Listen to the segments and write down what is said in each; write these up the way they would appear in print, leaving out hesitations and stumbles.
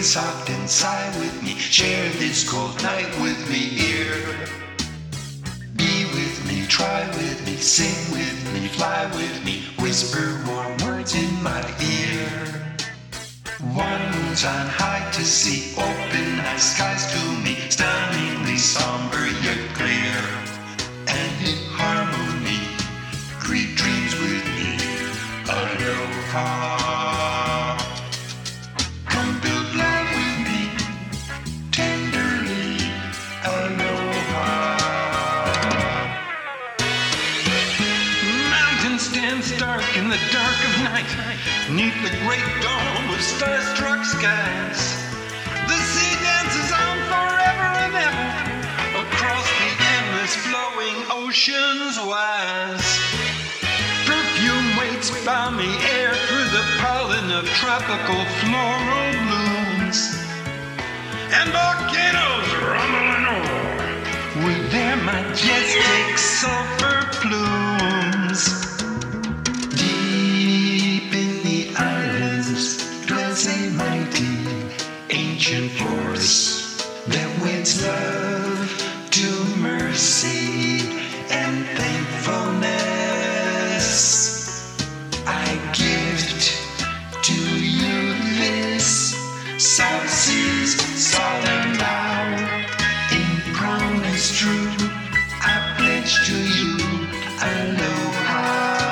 soft and sigh with me. Share this cold night with me here. Be with me, try with me, sing with me, fly with me. Whisper warm words in my ear. One moon's on high to see, open night skies to me. Stunningly somber yet clear. And in harmony, greet dreams with me. Aloha. Come build love with me, tenderly. Aloha. Mountains stand stark in the dark of night, 'neath the great dome of star-struck skies. The sea dances on forever and ever, across the endless flowing oceans wise. Perfume waits balmy air through the pollen of tropical floral blooms. And volcanoes rumble and roar with their majestic sulfur plumes. Deep in the islands dwells a mighty ancient force that weds love to mercy and thankfulness. I gift to you this South Sea's solemn vow. In promise true, I pledge to you aloha.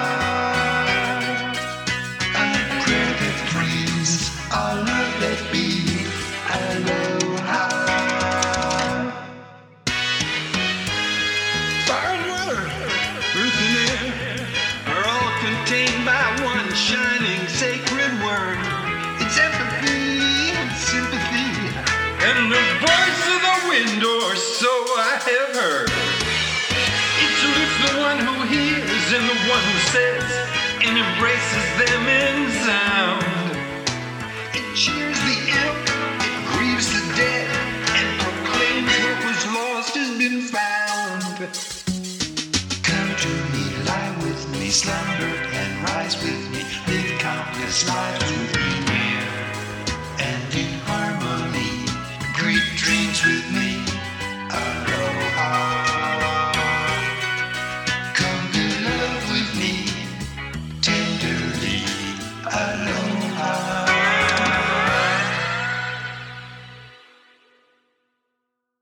A prayer that brings all love that be. Aloha. Fire and water, earth and air are all contained by one shining sacred word. It's empathy and sympathy, and the voice of the wind, or so I have heard. It salutes the one who hears and the one who says, and embraces them in sound.